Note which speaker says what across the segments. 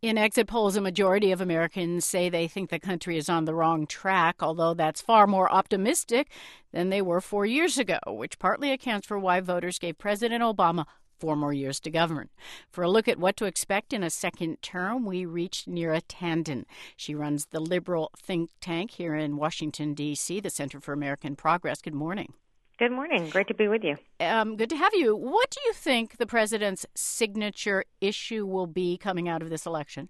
Speaker 1: In exit polls, a majority of Americans say they think the country is on the wrong track, although that's far more optimistic than they were 4 years ago, which partly accounts for why voters gave President Obama 4 more years to govern. For a look at what to expect in a second term, we reached Neera Tanden. She runs the liberal think tank here in Washington, D.C., the Center for American Progress. Good morning.
Speaker 2: Good morning. Great to be with you.
Speaker 1: Good to have you. What do you think the president's signature issue will be coming out of this election?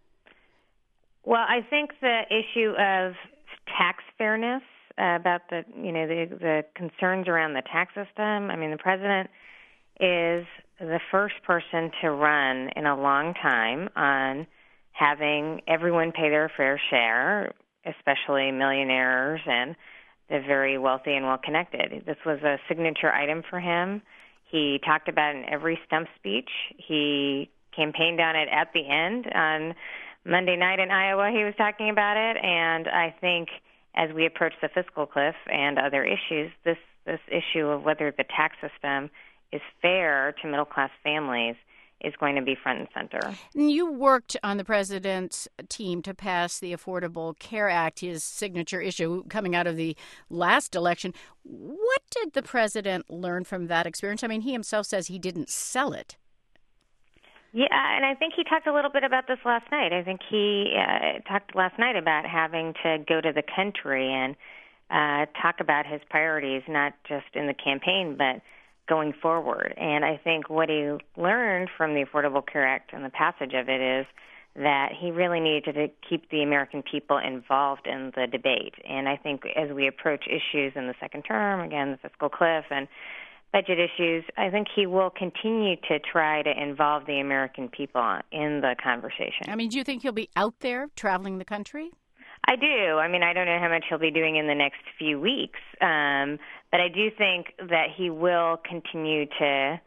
Speaker 2: Well, I think the issue of tax fairness, about the concerns around the tax system. I mean, the president is the first person to run in a long time on having everyone pay their fair share, especially millionaires and the very wealthy and well-connected. This was a signature item for him. He talked about it in every stump speech. He campaigned on it at the end. On Monday night in Iowa, he was talking about it. And I think as we approach the fiscal cliff and other issues, this issue of whether the tax system is fair to middle-class families is going to be front and center.
Speaker 1: You worked on the president's team to pass the Affordable Care Act, his signature issue coming out of the last election. What did the president learn from that experience? I mean, he himself says he didn't sell it.
Speaker 2: Yeah, and I think he talked a little bit about this last night. I think he talked last night about having to go to the country and talk about his priorities, not just in the campaign, but going forward. And I think what he learned from the Affordable Care Act and the passage of it is that he really needed to keep the American people involved in the debate. And I think as we approach issues in the second term, again, the fiscal cliff and budget issues, I think he will continue to try to involve the American people in the conversation.
Speaker 1: I mean, do you think he'll be out there traveling the country?
Speaker 2: I do. I mean, I don't know how much he'll be doing in the next few weeks, but I do think that he will continue to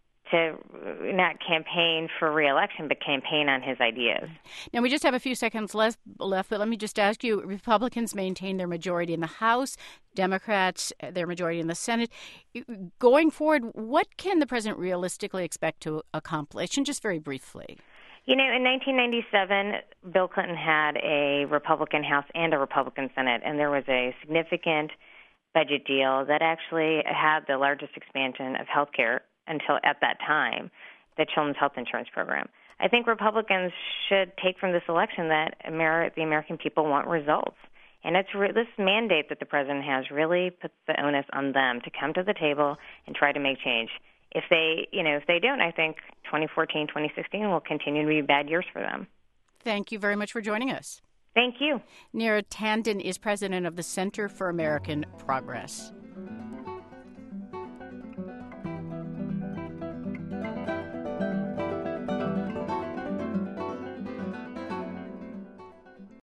Speaker 2: not campaign for re-election, but campaign on his ideas.
Speaker 1: Now, we just have a few seconds left, but let me just ask you, Republicans maintain their majority in the House, Democrats their majority in the Senate. Going forward, what can the president realistically expect to accomplish? And just very briefly.
Speaker 2: You know, in 1997, Bill Clinton had a Republican House and a Republican Senate, and there was a significant budget deal that actually had the largest expansion of health care until at that time, the Children's Health Insurance Program. I think Republicans should take from this election that the American people want results. And it's this mandate that the president has really puts the onus on them to come to the table and try to make change. If they don't, I think 2014, 2016 will continue to be bad years for them.
Speaker 1: Thank you very much for joining us.
Speaker 2: Thank you.
Speaker 1: Neera Tanden is president of the Center for American Progress.